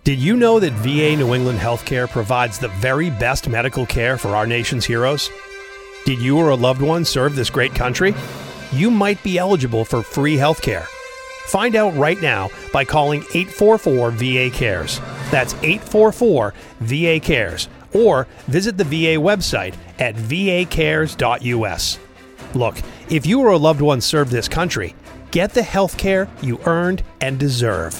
Did you know that VA New England Healthcare provides the very best medical care for our nation's heroes? Did you or a loved one serve this great country? You might be eligible for free healthcare. Find out right now by calling 844-VA-CARES. That's 844-VA-CARES. Or visit the VA website at vacares.us. Look, if you or a loved one served this country, get the health care you earned and deserve.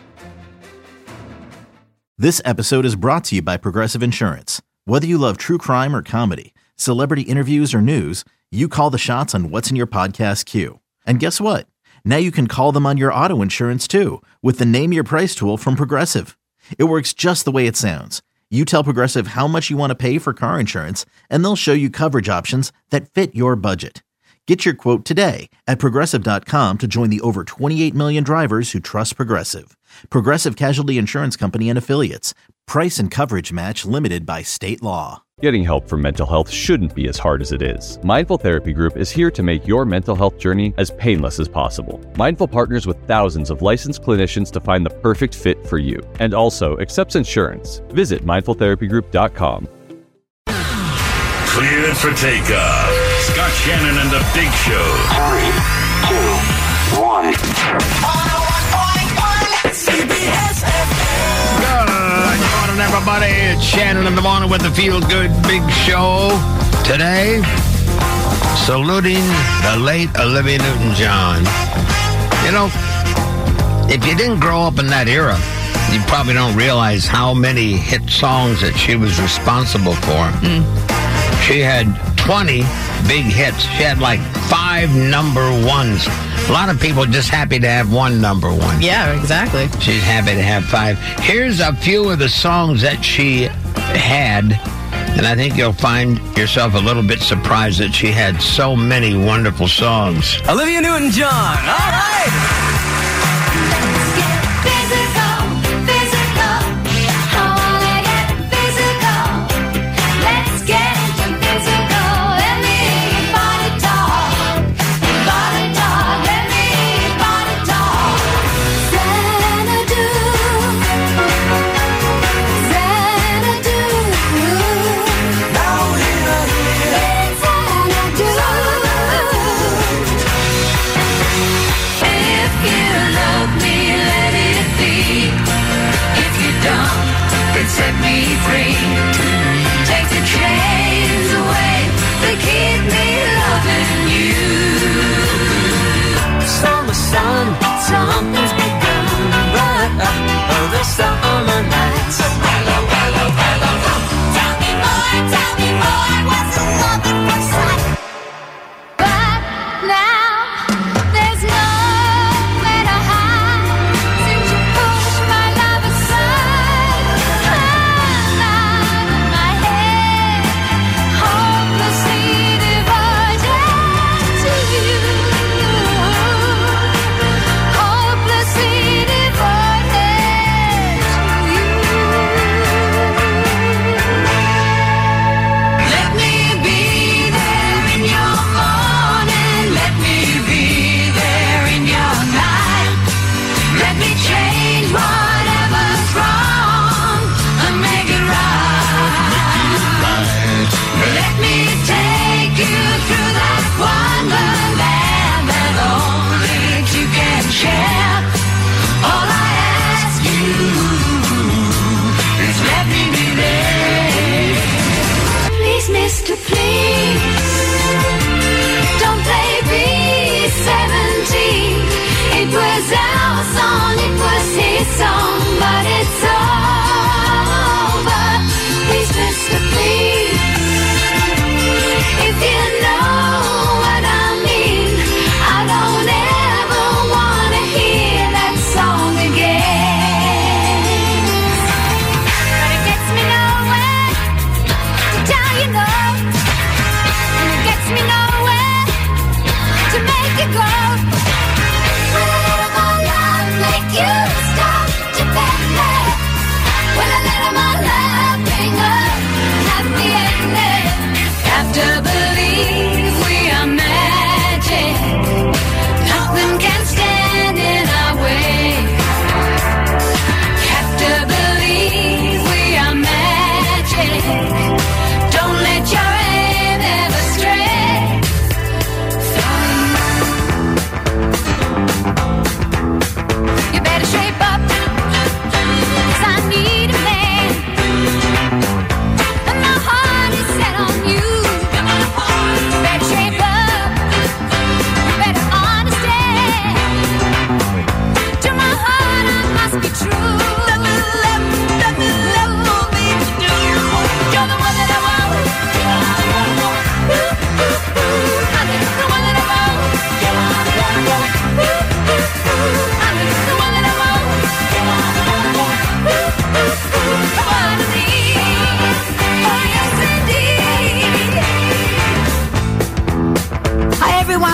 This episode is brought to you by Progressive Insurance. Whether you love true crime or comedy, celebrity interviews or news, you call the shots on what's in your podcast queue. And guess what? Now you can call them on your auto insurance too with the Name Your Price tool from Progressive. It works just the way it sounds. You tell Progressive how much you want to pay for car insurance, and they'll show you coverage options that fit your budget. Get your quote today at Progressive.com to join the over 28 million drivers who trust Progressive. Progressive Casualty Insurance Company and Affiliates. Price and coverage match limited by state law. Getting help for mental health shouldn't be as hard as it is. Mindful Therapy Group is here to make your mental health journey as painless as possible. Mindful partners with thousands of licensed clinicians to find the perfect fit for you, and also accepts insurance. Visit mindfultherapygroup.com. Cleared for takeoff. Scott Shannon and the Big Show. 3, 2, 1. 101.1 CBS FM. Good morning, everybody. It's Shannon in the morning with the Feel Good Big Show. Today, saluting the late Olivia Newton-John. You know, if you didn't grow up in that era, you probably don't realize how many hit songs that she was responsible for. She had 20 big hits. She had like 5 number ones. A lot of people just happy to have one number one. Yeah, exactly. She's happy to have 5. Here's a few of the songs that she had, and I think you'll find yourself a little bit surprised that she had so many wonderful songs. Olivia Newton-John. All right. Set me free. Take the chains away. They keep me loving you. Summer sun, something's begun. But the summer nights. Hello, hello, hello. Tell me more. What's the love at first sight? But now there's nowhere to hide since you pushed my love aside.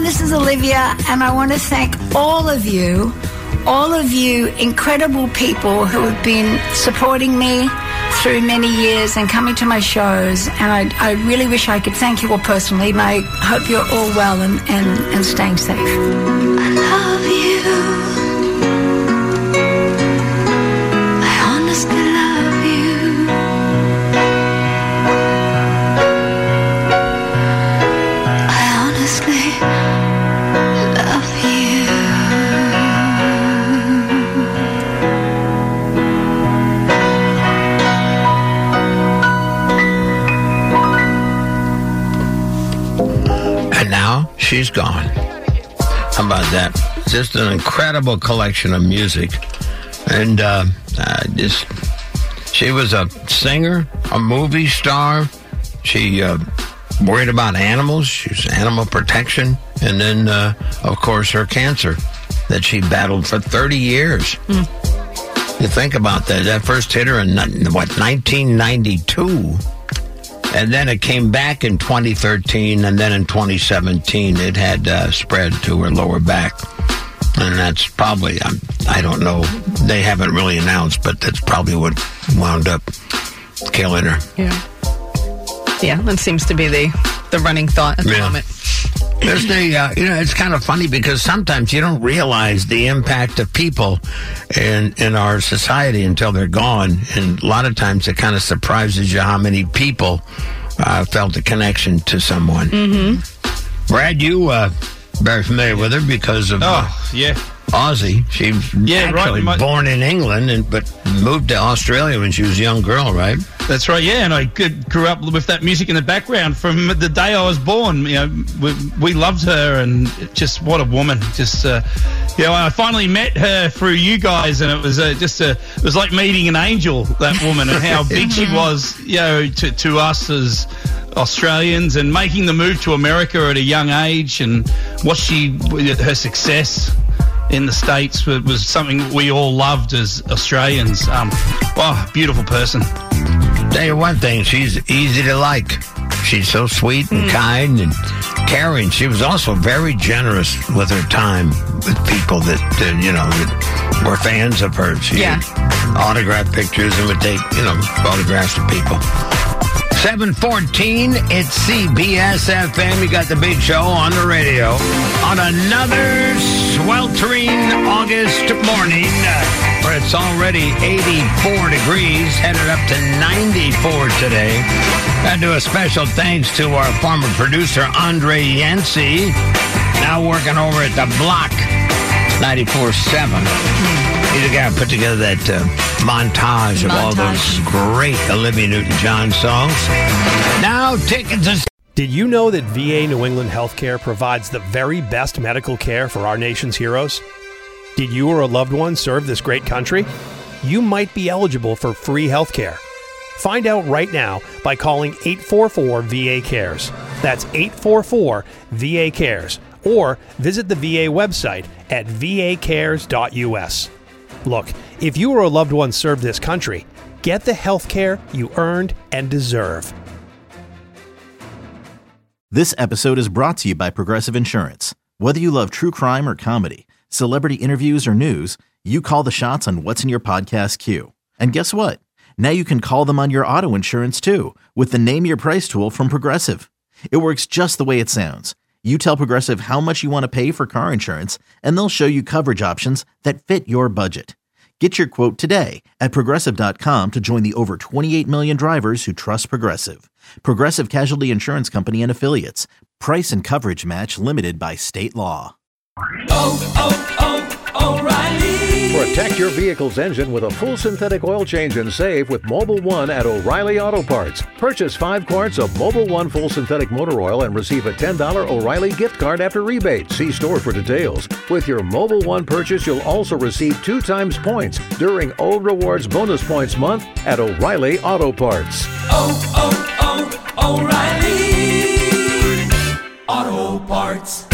everyone, this is Olivia, and I want to thank all of you incredible people who have been supporting me through many years and coming to my shows, and I really wish I could thank you all personally, and I hope you're all well and staying safe. I love you. I honestly love you. I honestly love you. Now she's gone. How about that? Just an incredible collection of music. And she was a singer, a movie star. She worried about animals. She was animal protection. And then, of course, her cancer that she battled for 30 years. You think about that. That first hit her in, 1992. And then it came back in 2013, and then in 2017, it had spread to her lower back. And that's probably, I don't know, they haven't really announced, but that's probably what wound up killing her. Yeah, that seems to be the running thought at the moment. There's it's kind of funny because sometimes you don't realize the impact of people in our society until they're gone. And a lot of times it kind of surprises you how many people felt a connection to someone. Mm-hmm. Brad, you very familiar with her because of Ozzy. She was actually born in England, but moved to Australia when she was a young girl, right? That's right, yeah, and I grew up with that music in the background from the day I was born. You know, we loved her, and just what a woman. Just, I finally met her through you guys, and it was it was like meeting an angel, that woman, and how big she was, to us as Australians, and making the move to America at a young age, and her success in the States was something we all loved as Australians. Beautiful person. Tell you one thing, she's easy to like. She's so sweet and kind and caring. She was also very generous with her time with people that were fans of hers. She would autograph pictures and would take, photographs of people. 7:14, it's CBS FM. You got the big show on the radio on another sweltering August morning where it's already 84 degrees, headed up to 94 today. And do a special thanks to our former producer, Andre Yancey, now working over at the Block 94.7. He's the guy who put together that montage of all those great Olivia Newton-John songs. Now, tickets are... Did you know that VA New England Healthcare provides the very best medical care for our nation's heroes? Did you or a loved one serve this great country? You might be eligible for free healthcare. Find out right now by calling 844-VA-CARES. That's 844-VA-CARES. Or visit the VA website at vacares.us. Look, if you or a loved one served this country, get the health care you earned and deserve. This episode is brought to you by Progressive Insurance. Whether you love true crime or comedy, celebrity interviews or news, you call the shots on what's in your podcast queue. And guess what? Now you can call them on your auto insurance too with the Name Your Price tool from Progressive. It works just the way it sounds. You tell Progressive how much you want to pay for car insurance, and they'll show you coverage options that fit your budget. Get your quote today at Progressive.com to join the over 28 million drivers who trust Progressive. Progressive Casualty Insurance Company and Affiliates. Price and coverage match limited by state law. O'Reilly. Protect your vehicle's engine with a full synthetic oil change and save with Mobil 1 at O'Reilly Auto Parts. Purchase 5 quarts of Mobil 1 full synthetic motor oil and receive a $10 O'Reilly gift card after rebate. See store for details. With your Mobil 1 purchase, you'll also receive 2 times points during O Rewards Bonus Points Month at O'Reilly Auto Parts. O'Reilly Auto Parts.